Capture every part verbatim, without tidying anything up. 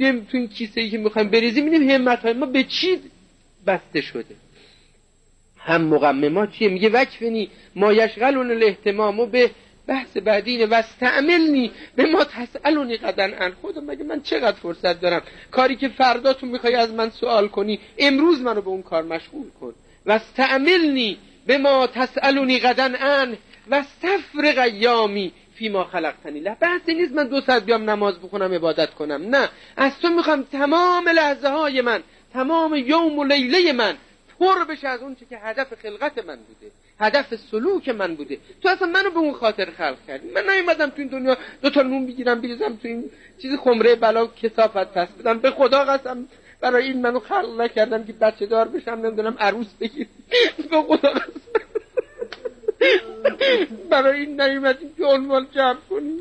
بیایم تو این کیسه‌ای که میخوایم بریزیم ببینیم همت‌های ما به چی بسته شده. هم مقممات چیه؟ میگه وکفنی ما یشغلون الاهتمام به بحث بعدینه واستعملنی به ما تسألونی قدن ان. خدا مگه من چقدر فرصت دارم؟ کاری که فردا تو میخوای از من سوال کنی امروز منو به اون کار مشغول کن. واستعملنی به ما تسألونی قدن ان واستفرغ ایامی فی ما خلقتنی له. بحثی نیست من دو ساعت بیام نماز بخونم عبادت کنم، نه، از تو میخوام تمام لحظه های من، تمام یوم و لیله من پر بشه از اون چه که هدف خلقت من بوده، هدف سلوک من بوده. تو اصلا منو به اون خاطر خلق کردی. من نیومدم تو این دنیا دو تا نون بگیرم بریزم تو این چیز خمره بلا کثافت پس بدم. به خدا قسم برای این منو خلق نکردم که بچه دار بشم، نمیدونم عروس بگیرم. به خدا قسم برای این نیومدیم که عنوان جمع کنیم.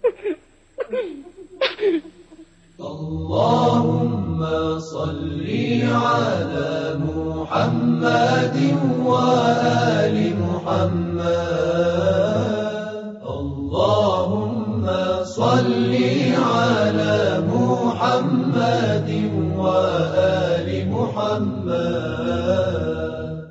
اللهم صل على محمد وآل محمد. اللهم صل على محمد وآل محمد.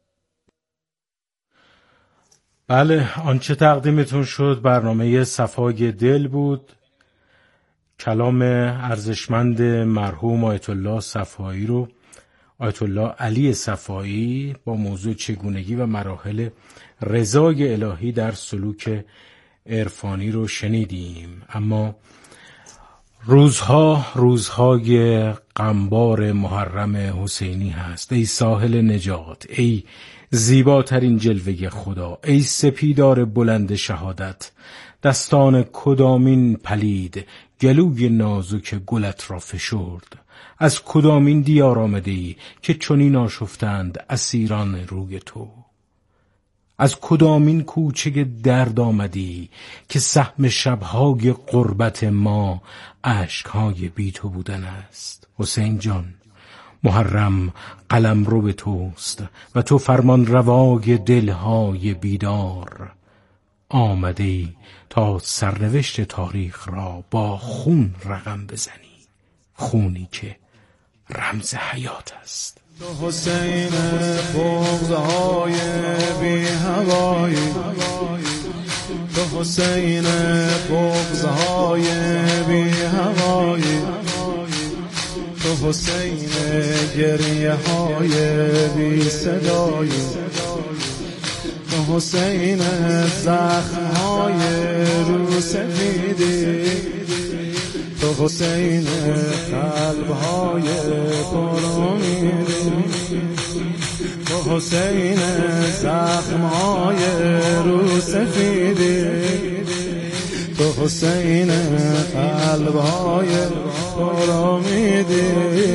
بله، آنچه تقدیمتون شد برنامه صفای دل بود. کلام ارزشمند مرحوم آیت الله صفایی رو، آیت الله علی صفایی، با موضوع چگونگی و مراحل رضای الهی در سلوک عرفانی رو شنیدیم. اما روزها روزهای غمبار محرم حسینی هست. ای ساحل نجات، ای زیباترین جلوه خدا، ای سپیدار بلند شهادت، دستان کدامین پلید گلوی نازک گلت را فشرد. از کدامین دیار آمده ای که چنین آشفتند اسیران روی تو؟ از کدامین کوچه درد آمدی که سهم شبهای قربت ما اشکهای بی تو بودن است؟ حسین جان، محرم قلم رو به توست و تو فرمان روای دلهای بیدار. آمدی تا سرنوشت تاریخ را با خون رقم بزنی، خونی که رمز حیات است. تو حسین بغض‌های بی هوایی، تو حسین بغض‌های بی هوایی، تو حسین گریه های بی صدایی، تو حسین زخم های رو سفیدی، تو حسین قلب های پر امیدی، تو حسین زخم های رو سفیدی، تو حسین قلب های پر امیدی،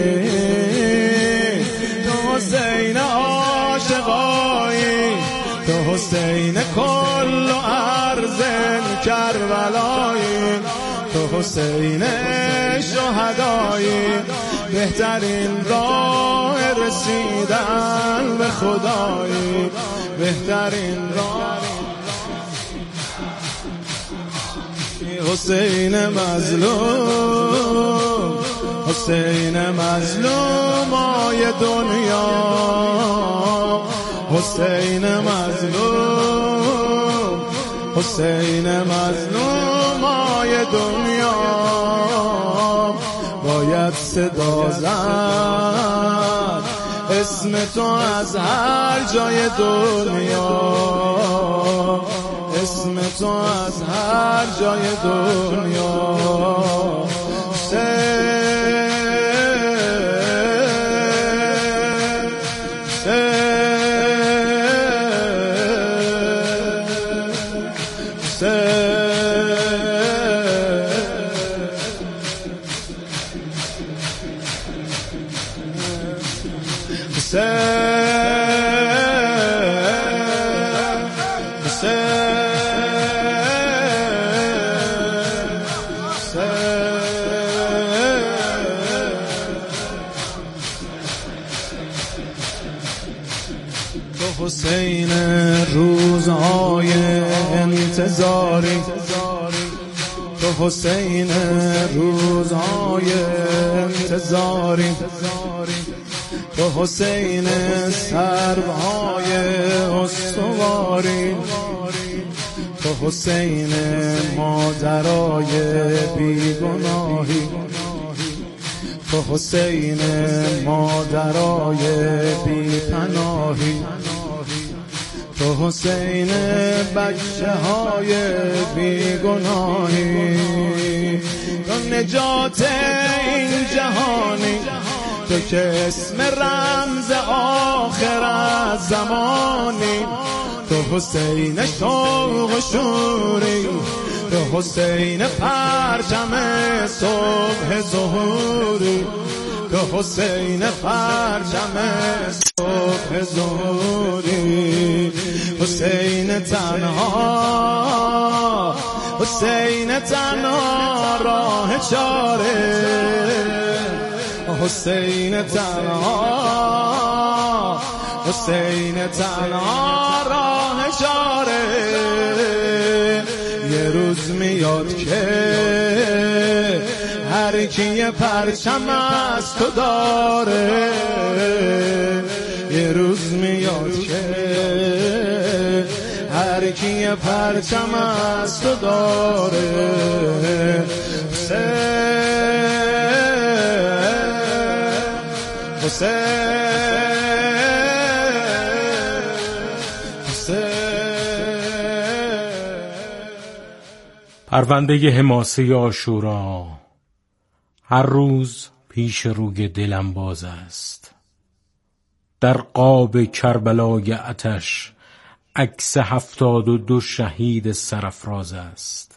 تو حسین عاشقایی، تو حسین کل و عرض کربلایی، تو حسین شهدایی، بهترین راه رسیدن به خدایی، بهترین راه. حسین مظلوم، حسین مظلومای دنیا، حسین مظلوم، حسین مظلومای دنیا، باید صدا زد اسم تو از هر جای دنیا، اسم تو از هر جای دنیا. حسین روزهای انتظاری، تو حسین روزهای انتظاری، تو حسین سربهای استواری، تو حسین مادرای بیگناهی، تو حسین مادرای بیپناهی، تو حسین بچه های بیگناهی، تو نجات این جهانی، تو که اسم رمز آخر از زمانی، تو حسین شوق و شوری، تو حسین پرچم صبح ظهوری، تو حسین پرچم صبح ظهوری، حسین تنها، حسین تنها راه چاره، حسین تنها، حسین تنها راه چاره. یه روز میاد که هر کی یه پرچم از تو داره، یه روز میاد که هر کی یه پرچم از تو داره. حسین حسین پرونده حماسه عاشورا هر روز پیش روی دلم باز است. در قاب کربلای آتش عکس هفتاد و دو شهید سرافراز است.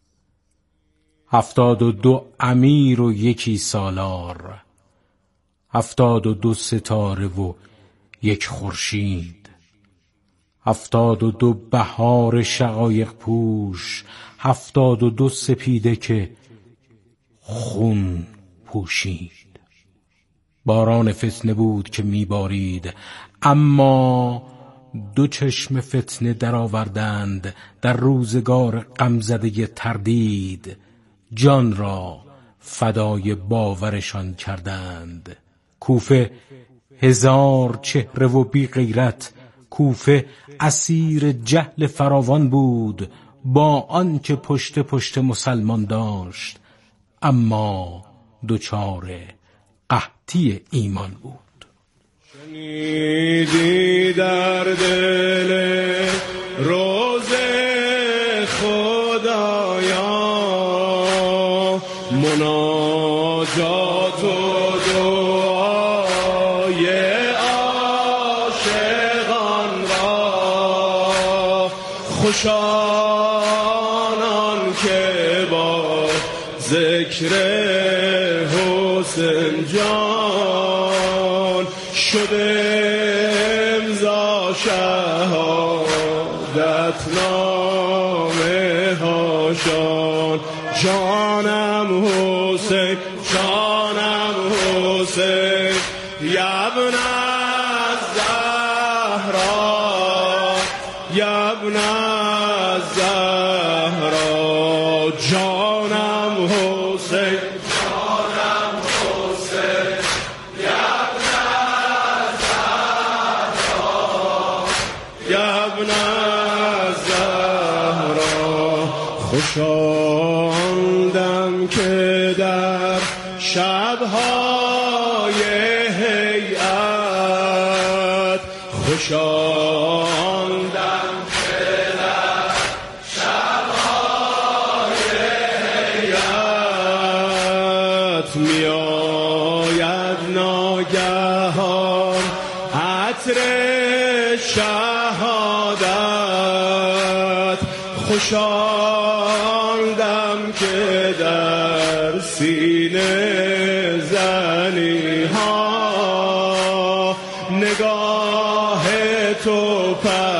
هفتاد و دو امیر و یکی سالار، هفتاد و دو ستاره و یک خورشید، هفتاد و دو بهار شقایق پوش، هفتاد و دو سپیده که خون پوشید. باران فتنه بود که میبارید، اما دو چشم فتنه در آوردند در روزگار غمزده تردید، جان را فدای باورشان کردند. کوفه هزار چهره و بی غیرت، کوفه اسیر جهل فراوان بود، با آن که پشت پشت مسلمان داشت، اما دچار قحطی ایمان بود. شنیدی در دل روز خدایا مناجات و دعای عاشقان را، خوشانان که با ذکر حسین جان شده امضا شهادت نامه هاشان. جانم حسین، جانم حسین، یبن الزهرا، یبن الزهرا، جانم حسین، جانم حسین، یبن الزهرا، یبن الزهرا. خوشاندم که در شبهای هیئت، خوشاندم که در شبهای هیئت میآید ناگهان عطر شهادت. خوشاندم که در سینه زنی ها نگاه تو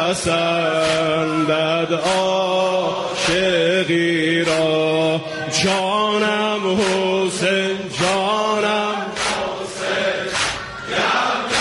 پسندد عاشقی را. جانم حسین، جانم حسین، یبن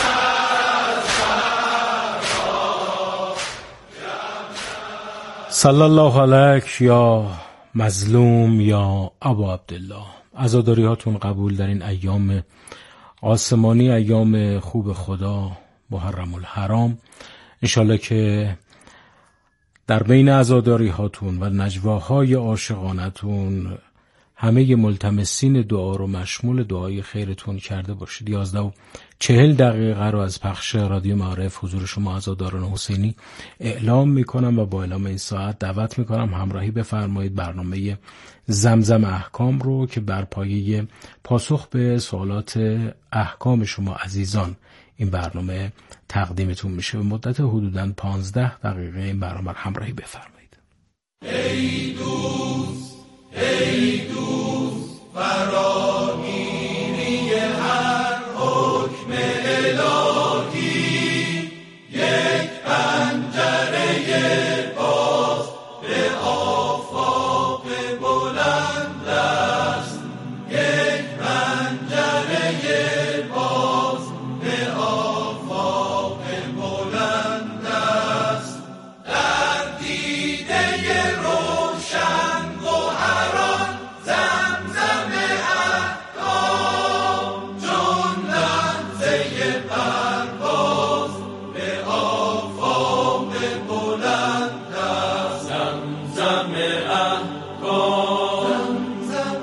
الزهرا. صلی الله علیک یا مظلوم یا ابا عبدالله، عزاداری هاتون قبول در این ایام آسمانی، ایام خوب خدا، محرم الحرام. انشالله که در بین عزاداری هاتون و نجواهای عاشقانتون همه ملتمسین دعا رو مشمول دعای خیرتون کرده باشید. یازده و چهل دقیقه رو از پخش رادیو معارف حضور شما عزاداران حسینی اعلام میکنم و با اعلام این ساعت دعوت میکنم همراهی بفرمایید برنامه زمزم احکام رو که بر پایه پاسخ به سوالات احکام شما عزیزان این برنامه تقدیمتون میشه. به مدت حدوداً پانزده دقیقه این برنامه رو همراهی بفرمایید. ای دوست ای دوست فراگیری هر حکم الهی، یک پنجره باز به آفاق بلند است، یک پنجره باز به آفاق بلند است. در دیده روشن گوهران زمزم احکام، چون لحظه پرواز به آفاق بلند است. زمزم احکام، زمزم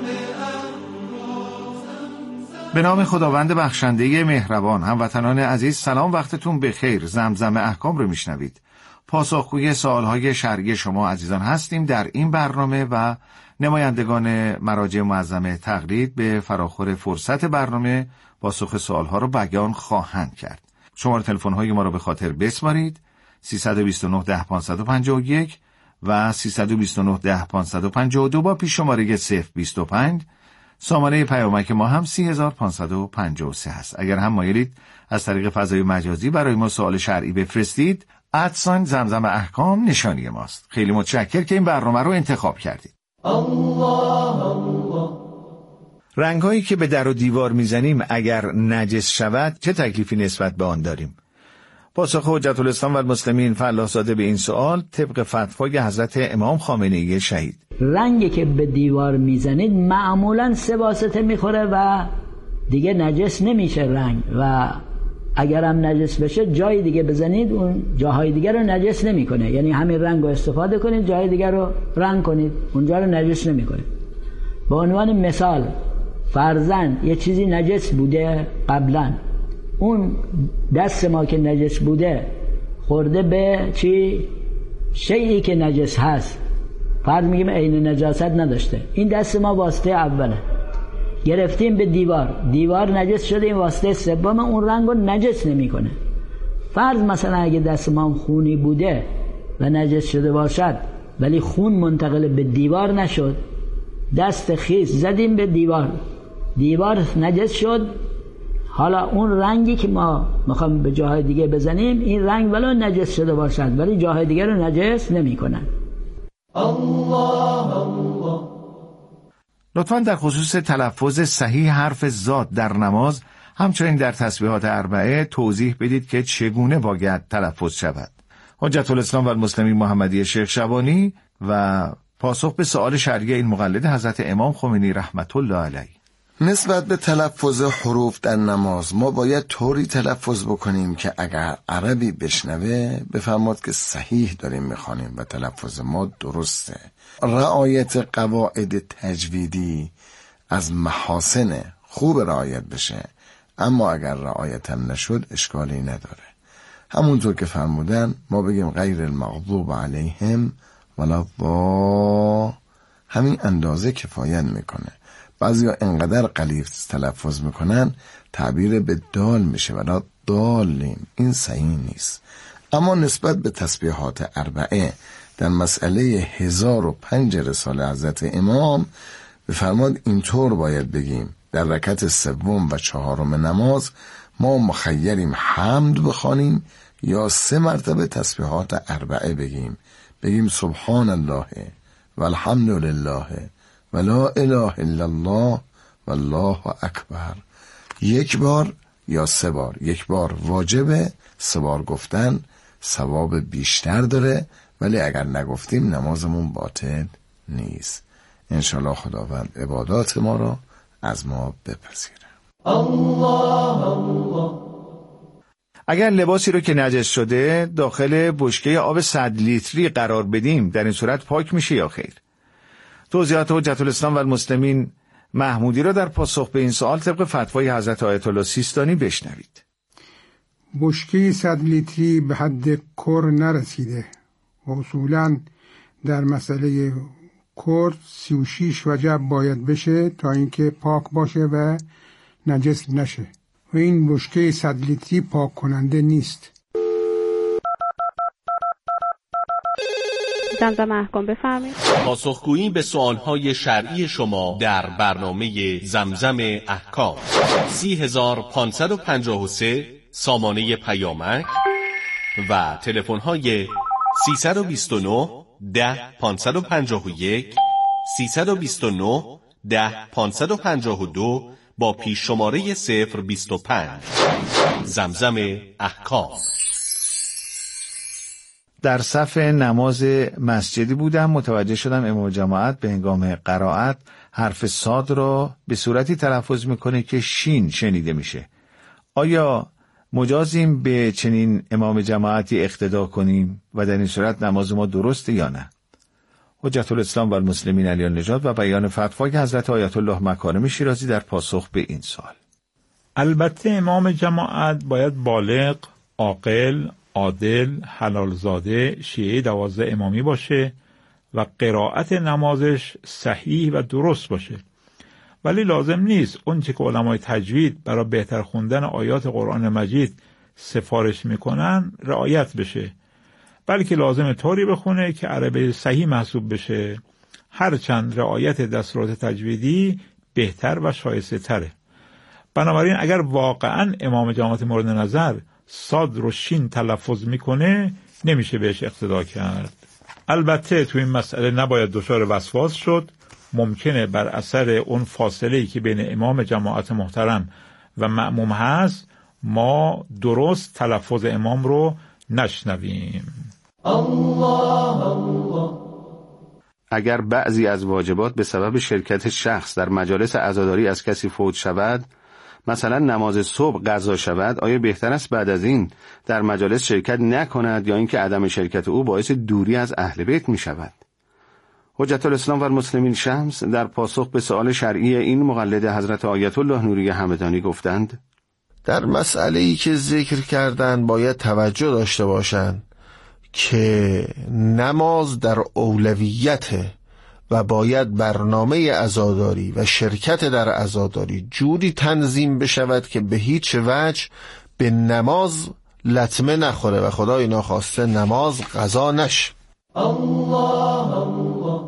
احکام. به نام خداوند بخشنده مهربان. هموطنان عزیز سلام، وقتتون بخیر. زمزم احکام رو میشنوید. پاسخگوی سوالهای شرعی شما عزیزان هستیم در این برنامه و نمایندگان مراجع معظم تقلید به فراخور فرصت برنامه پاسخ سوالها رو بیان خواهند کرد. شماره تلفن‌های ما رو به خاطر بسپارید: سیصد و بیست و نه ده پانصد و پنجاه و یک و سیصد و بیست و نه ده پانصد و پنجاه و دو با پیش شماره صفر بیست و پنج. سامانه پیامک ما هم سی هزار و پانصد و پنجاه و سه هست. اگر هم مایلید از طریق فضای مجازی برای ما سوال شرعی بفرستید، ادساین زمزم احکام نشانی ماست. خیلی متشکر که این برنامه رو انتخاب کردید. الله الله. رنگ‌هایی که به در و دیوار میزنیم اگر نجس شود چه تکلیفی نسبت به آن داریم؟ پاسخ حجت الاسلام و المسلمین فلاح‌زاده به این سوال طبق فتوای حضرت امام خامنه‌ای شهید: رنگی که به دیوار میزنید معمولاً سه واسطه میخوره و دیگه نجس نمیشه رنگ، و اگر هم نجس بشه جای دیگه بزنید اون جاهای دیگه رو نجس نمیکنه. یعنی همین رنگ رو استفاده کنید، جای دیگه رو رنگ کنید، اونجا رو نجس نمیکنه. به عنوان مثال فرضاً یه چیزی نجس بوده قبلاً، اون دست ما که نجس بوده خورده به چی؟ شیئی که نجس هست، فرض میگیم عین نجاست نداشته، این دست ما واسطه اوله، گرفتیم به دیوار، دیوار نجس شده، این واسطه سوم اون رنگ رو نجس نمیکنه. فرض مثلا اگه دست ما خونی بوده و نجس شده باشد ولی خون منتقل به دیوار نشد، دست خیس زدیم به دیوار، دیوار نجس شد، حالا اون رنگی که ما میخوام به جاهای دیگه بزنیم این رنگ ولو نجس شده باشد ولی جاهای دیگه رو نجس نمیکنن. الله الله. لطفاً در خصوص تلفظ صحیح حرف ذات در نماز همچنین در تسبیحات اربعه توضیح بدید که چگونه باید تلفظ شود. حجت الاسلام و المسلمین محمدی شیخ شبانی و پاسخ به سوال شرعی این مقلد حضرت امام خمینی رحمت الله علیه. نسبت به تلفظ حروف در نماز ما باید طوری تلفظ بکنیم که اگر عربی بشنوه بفهمد که صحیح داریم میخوانیم و تلفظ ما درسته. رعایت قواعد تجویدی از محاسن خوب رعایت بشه، اما اگر رعایت هم نشد اشکالی نداره. همونطور که فرمودن ما بگیم غیر المغضوب علیهم ولا الضالین، همین اندازه کفایت میکنه. بعضیا انقدر غلیظ تلفظ میکنن تعبیر به دال میشه ولا ضالین، این صحیح نیست. اما نسبت به تسبیحات اربعه در مسئله هزار و پنج رساله حضرت امام بفرماد اینطور باید بگیم: در رکعت سوم و چهارم نماز ما مخیریم حمد بخوانیم یا سه مرتبه تسبیحات اربعه بگیم. بگیم سبحان الله و الحمد لله و لا اله الا الله و الله اکبر، یک بار یا سه بار. یک بار واجبه، سه بار گفتن ثواب بیشتر داره، ولی اگر نگفتیم نمازمون باطل نیست. انشالله خداوند عبادات ما را از ما بپذیره. الله الله. اگر لباسی رو که نجس شده داخل بشکه آب صد لیتری قرار بدیم در این صورت پاک میشه یا خیر؟ توضیحات حجت الاسلام و المسلمین محمودی را در پاسخ به این سوال طبق فتوای حضرت آیت الله سیستانی بشنوید. بشکه صد لیتری به حد کر نرسیده و اصولاً در مسئله کر سی و شیش وجب باید بشه تا اینکه پاک باشه و نجس نشه و این بشکه صد لیتری پاک کننده نیست. زمزم احکام بفرمایید. پاسخگویی به سوالهای شرعی شما در برنامه زمزم احکام. سی هزار پانصد و پنجاه و سه سامانه پیامک و تلفن‌های سیصد و بیست و نه ده پانصد و پنجاه و یک، سیصد و بیست و نه ده پانصد و پنجاه و دو با پیش شماره صفر بیست و پنج. زمزم احکام. در صف نماز مسجدی بودم، متوجه شدم امام جماعت به هنگام قرائت حرف صاد را به صورتی تلفظ میکنه که شین شنیده میشه. آیا مجازیم به چنین امام جماعتی اقتدا کنیم و در این صورت نماز ما درسته یا نه؟ حجت الاسلام و المسلمین علی النجات و بیان فتوای حضرت آیت الله مکارم شیرازی در پاسخ به این سوال. البته امام جماعت باید بالغ، عاقل، عادل، حلالزاده، شیعه دوازده امامی باشه و قرائت نمازش صحیح و درست باشه. ولی لازم نیست اون چه که علمای تجوید برای بهتر خوندن آیات قرآن مجید سفارش میکنن رعایت بشه، بلکه لازم طوری بخونه که عربی صحیح محسوب بشه. هرچند رعایت دستورات تجویدی بهتر و شایسته تره. بنابراین اگر واقعا امام جماعت مورد نظر صاد رو شین تلفظ میکنه نمیشه بهش اقتدا کرد. البته تو این مسئله نباید دچار وسواس شد. ممکنه بر اثر اون فاصله‌ای که بین امام جماعت محترم و مأموم هست ما درست تلفظ امام رو نشنویم. الله الله. اگر بعضی از واجبات به سبب شرکت شخص در مجالس عزاداری از کسی فوت شود، مثلا نماز صبح قضا شود، آیا بهتر است بعد از این در مجالس شرکت نکند یا اینکه عدم شرکت او باعث دوری از اهل بیت می شود؟ حجت الاسلام و المسلمین شمس در پاسخ به سؤال شرعی این مقلد حضرت آیت الله نوری همدانی گفتند: در مسئله‌ای که ذکر کردن باید توجه داشته باشند که نماز در اولویته و باید برنامه عزاداری و شرکت در عزاداری جوری تنظیم بشود که به هیچ وجه به نماز لطمه نخوره و خدای ناخواسته نماز قضا نشه. الله الله.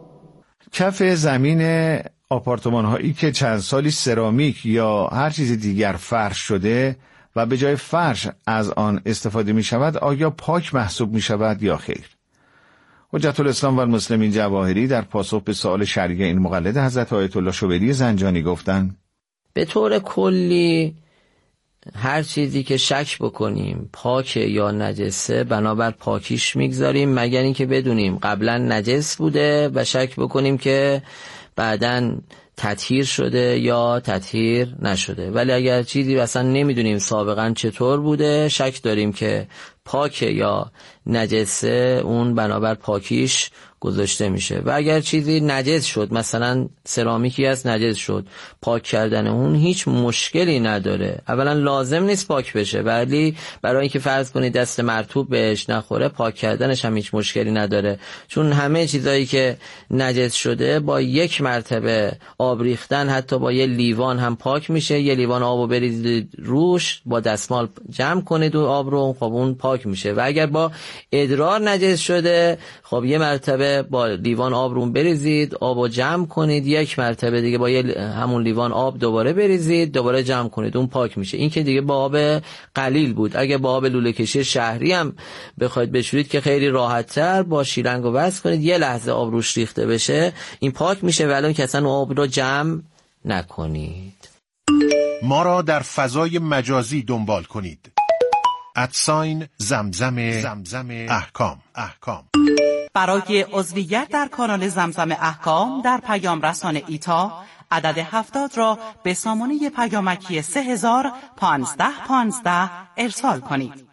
کف زمین آپارتمان هایی که چند سالی سرامیک یا هر چیز دیگر فرش شده و به جای فرش از آن استفاده می شود آیا پاک محسوب می شود یا خیر؟ حجت الاسلام و المسلمین جواهری در پاسخ به سؤال شرعی این مقلد حضرت آیت الله شوبری زنجانی گفتند: به طور کلی هر چیزی که شک بکنیم پاکه یا نجسه بنابر پاکیش میگذاریم، مگر اینکه بدونیم قبلا نجس بوده و شک بکنیم که بعداً تطهیر شده یا تطهیر نشده. ولی اگر چیزی اصلا نمیدونیم سابقا چطور بوده، شک داریم که پاکه یا نجسه، اون بنابر پاکیش گذاشته میشه. و اگر چیزی نجس شد، مثلا سرامیکی از نجس شد، پاک کردن اون هیچ مشکلی نداره. اولا لازم نیست پاک بشه، ولی برای اینکه فرض کنید دست مرطوب بهش نخوره، پاک کردنش هم هیچ مشکلی نداره، چون همه چیزایی که نجس شده با یک مرتبه آب ریختن، حتی با یه لیوان هم پاک میشه. یه لیوان آبو بریزید روش، با دستمال جمع کنید و آب رو، خب اون پاک میشه. و اگر با ادرار نجس شده، خب یه مرتبه با لیوان آب رو بریزید، آبو جمع کنید، یک مرتبه دیگه با یه همون لیوان آب دوباره بریزید، دوباره جمع کنید، اون پاک میشه. این که دیگه با آب قلیل بود. اگه با آب لوله کشی شهری هم بخواید بشورید که خیلی راحت‌تر، با شیلنگ رو وصل کنید، یه لحظه آب روش ریخته بشه، این پاک میشه، ولی که اصلا آب رو جمع نکنید. ما را در فضای مجازی دنبال کنید. ادساین زمزم زمزم احکام احکام. برای عضویت در کانال زمزم احکام در پیام رسان ایتا عدد هفتاد را به سامانه پیامکی سه هزار پانزده پانزده ارسال کنید.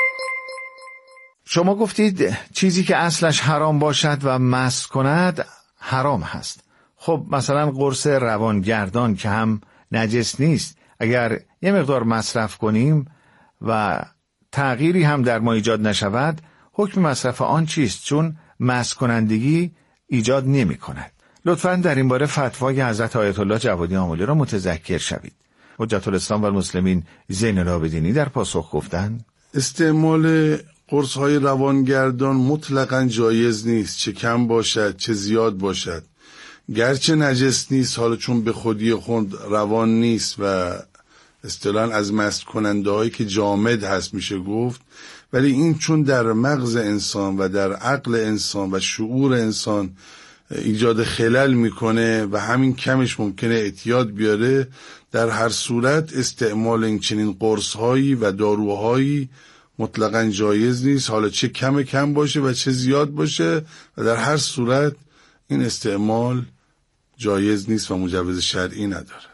شما گفتید چیزی که اصلش حرام باشد و مست کند حرام هست. خب مثلا قرص روانگردان که هم نجس نیست، اگر یه مقدار مصرف کنیم و تغییری هم در ما ایجاد نشود، حکم مصرف آن چیست؟ چون مست کنندگی ایجاد نمی کند. لطفاً در این باره فتوای حضرت آیت الله جوادی آملی را متذکر شوید. حجت الاسلام و المسلمین زین العابدینی در پاسخ گفتند استعمال قرص‌های روانگردان مطلقاً جایز نیست، چه کم باشد چه زیاد باشد. گرچه نجس نیست، حالا چون به خودی خود روان نیست و اصطلاحاً از مست کننده هایی که جامد هست میشه گفت، ولی این چون در مغز انسان و در عقل انسان و شعور انسان ایجاد خلل میکنه و همین کمش ممکنه اعتیاد بیاره، در هر صورت استعمال این چنین قرص هایی و داروهایی مطلقاً جایز نیست، حالا چه کم کم باشه و چه زیاد باشه، و در هر صورت این استعمال جایز نیست و مجوز شرعی ندارد.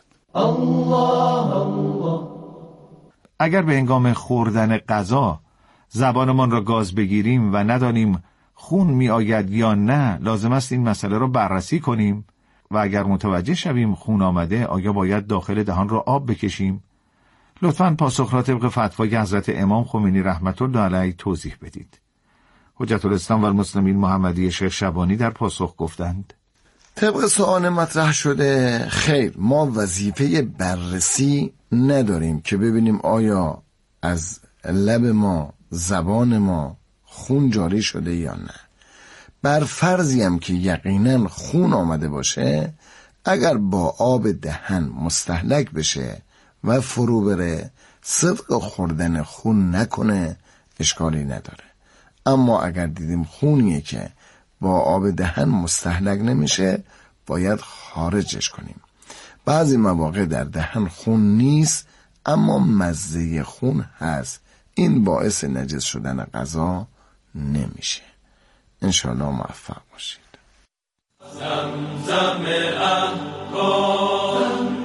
الله الله. اگر به هنگام خوردن غذا زبانمان را گاز بگیریم و ندانیم خون می آید یا نه، لازم است این مسئله را بررسی کنیم و اگر متوجه شویم خون آمده، آیا باید داخل دهان را آب بکشیم؟ لطفاً پاسخ را طبق فتوای حضرت امام خمینی رحمت الله علیه توضیح بدید. حجت الاسلام و المسلمین محمدی شیخ شبانی در پاسخ گفتند طبق سوال مطرح شده، خیر، ما وظیفه بررسی نداریم که ببینیم آیا از لب ما، زبان ما خون جاری شده یا نه. بر فرضی هم که یقینا خون آمده باشه، اگر با آب دهن مستهلک بشه و فرو بره، صدق خوردن خون نکنه، اشکالی نداره. اما اگر دیدیم خونیه که با آب دهن مستهلک نمیشه، باید خارجش کنیم. بعضی مواقع در دهن خون نیست اما مزه خون هست، این باعث نجس شدن غذا نمیشه. انشالله موفق باشید. زمزم احکام.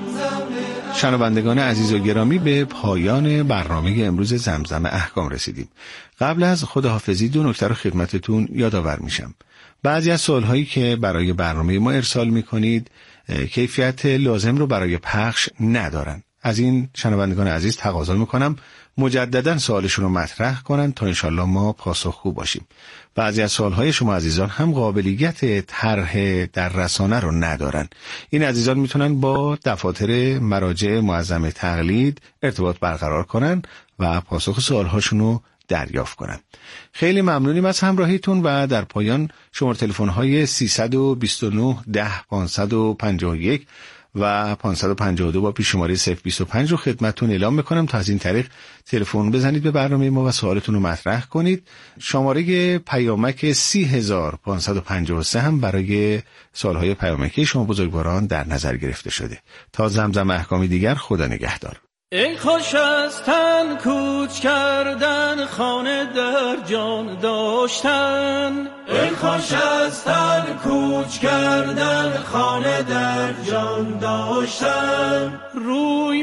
شنوندگان عزیز و گرامی، به پایان برنامه امروز زمزم احکام رسیدیم. قبل از خداحافظی دو نکته رو خدمتتون یادآور میشم. بعضی از سوالهایی که برای برنامه ما ارسال میکنید کیفیت لازم رو برای پخش ندارن. از این شنوندگان عزیز تقاضا میکنم مجددا سوالشون رو مطرح کنن تا انشالله ما پاسخگو باشیم. بعضی از سوالهای شما عزیزان هم قابلیت طرح در رسانه رو ندارن. این عزیزان میتونن با دفاتر مراجع معظم تقلید ارتباط برقرار کنن و پاسخ سوالهاشون رو دریافت کنن. خیلی ممنونیم از همراهیتون و در پایان شماره تلفن‌های سیصد و بیست و نه ده پانصد و پنجاه و یک و پانصد و پنجاه و دو با پیش شماره صفر بیست و پنج رو خدمتتون اعلام میکنم تا از این طریق تلفن بزنید به برنامه ما و سوالتون رو مطرح کنید. شماره پیامک سی هزار پانصد و پنجاه و سه هم برای سوالهای پیامکی شما بزرگواران در نظر گرفته شده. تا زمزم احکامی دیگر، خدا نگهدار. ای خوش از تن کوچ کردن، خانه در جان داشتن. ای خوش از تن کوچ کردن، خانه در جان داشتن. روی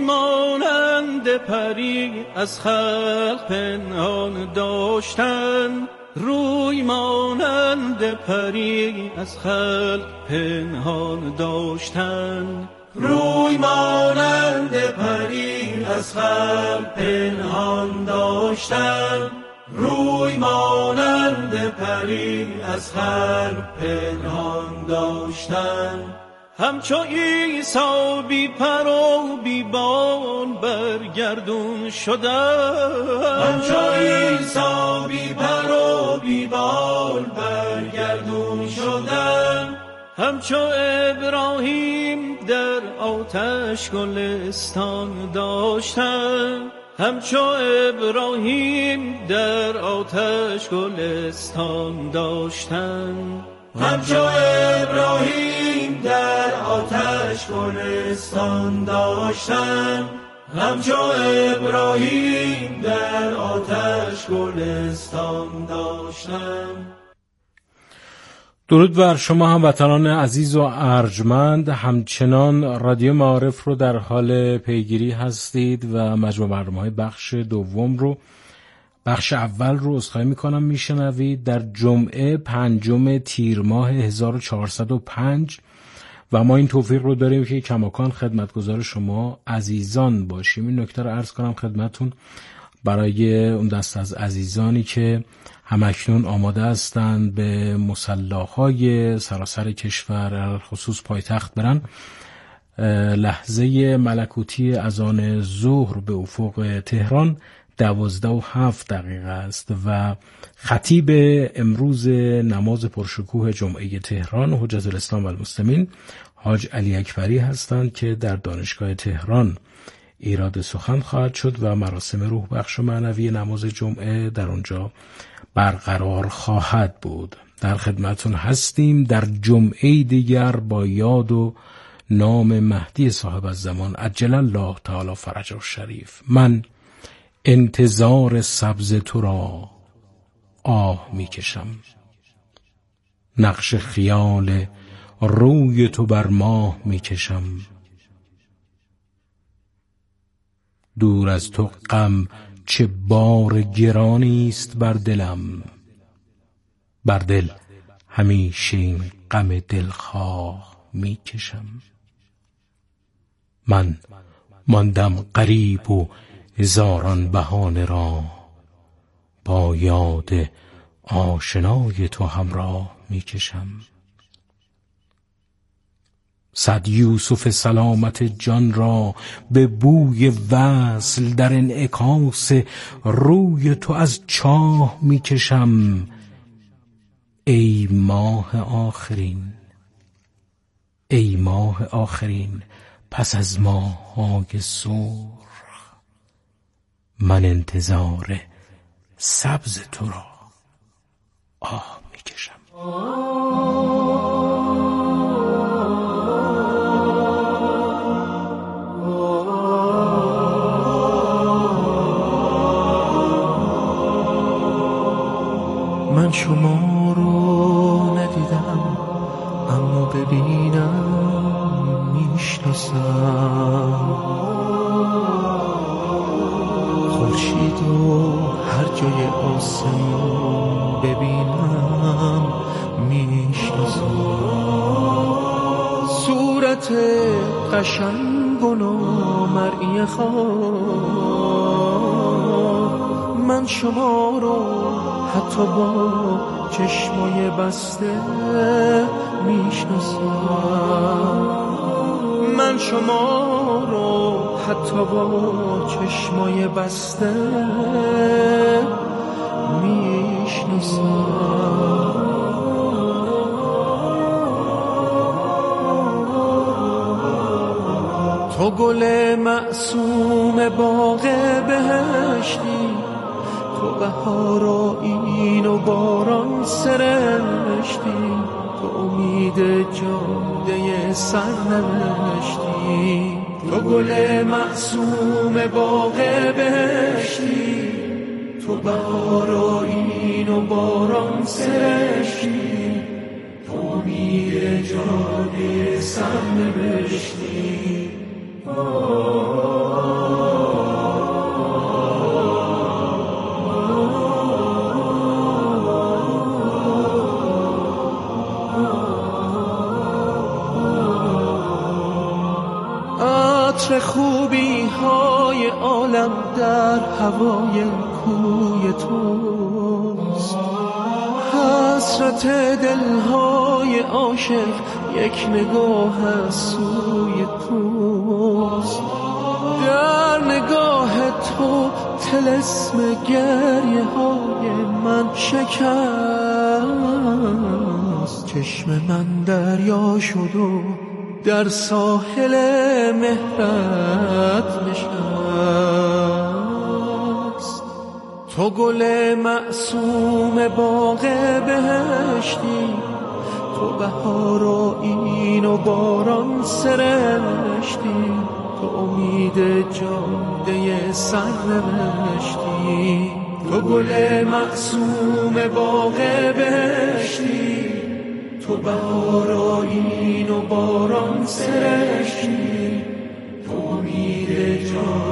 مانند پری از خلق پنهان داشتن. روی مانند پری از خلق پنهان داشتن. روی مانند پری از خلق پنهان داشتن. روی مانند پری از خلق پنهان داشتن. همچو عیسی بی پر و بی بال برگردون شدن. همچو عیسی بی پر و بی بال برگردون شدن. همچو ابراهیم در آتش گلستان داشتن. همچو ابراهیم در آتش گلستان داشتن. همچو ابراهیم در آتش گلستان داشتن. همچو ابراهیم در آتش گلستان داشتن. درود بر شما هموطنان عزیز و ارجمند. همچنان رادیو معارف رو در حال پیگیری هستید و مجموع برنامه‌های بخش دوم رو، بخش اول رو عذرخواهی میکنم میشنوید در جمعه پنجم تیر ماه هزار و چهارصد و پنج و ما این توفیق رو داریم که کماکان خدمتگزار شما عزیزان باشیم. این نکته رو عرض کنم خدمتون برای اون دست از عزیزانی که همکنون آماده هستند به مصلاهای سراسر کشور خصوص پایتخت برن. لحظه ملکوتی اذان ظهر به افق تهران دوازده و هفت دقیقه است و خطیب امروز نماز پرشکوه جمعه تهران حجت الاسلام و المسلمین حاج علی اکبری هستند که در دانشگاه تهران ایراد سخن خواهد شد و مراسم روح بخش و معنوی نماز جمعه در اونجا برقرار خواهد بود. در خدمتون هستیم در جمعه دیگر با یاد و نام مهدی صاحب الزمان عجل الله تعالی فرجه الشریف. من انتظار سبز تو را آه میکشم، نقش خیال روی تو بر ماه میکشم. دور از تو غم چه بار گرانی است بر دلم، بر دل همیشه این غم دلخواه میکشم. من ماندم غریب و هزاران بهانه را، با یاد آشنای تو همراه میکشم. صد یوسف سلامت جان را به بوی وصل در انعکاس روی تو از چاه میکشم. ای ماه آخرین، ای ماه آخرین پس از ماه‌های سرخ، من انتظار سبز تو را آه میکشم. من شما رو ندیدم اما ببینم میشناسم، خورشید و هر جای آسمون ببینم میشناسم. صورت قشنگ و نامرئی خواب، من شما رو حتی با چشمای بسته میشناسم. من شما رو حتی با چشمای بسته میشناسم. تو گل معصوم باغ بهشتی، تو بهار و این و باران سرشتی، تو امید جاده سرنوشتی. تو گل معصوم باغ بهشتی، تو بهار و این و باران سرشتی، تو امید جاده سرنوشتی. عطر خوبی های عالم در هوای کوی توست، حسرت دلهای عاشق یک نگاه از سوی توست. در نگاه تو طلسم گریه های من شکست، چشم من دریا شد و در ساحل مهرت نشست. تو گل معصوم باغ بهشتی، تو بهار و این و باران سرشتی، تو امید جاده سرنوشتی. تو گل معصوم باغ بهشتی، تو بهار آیین و باران سرشتی، تو امید جان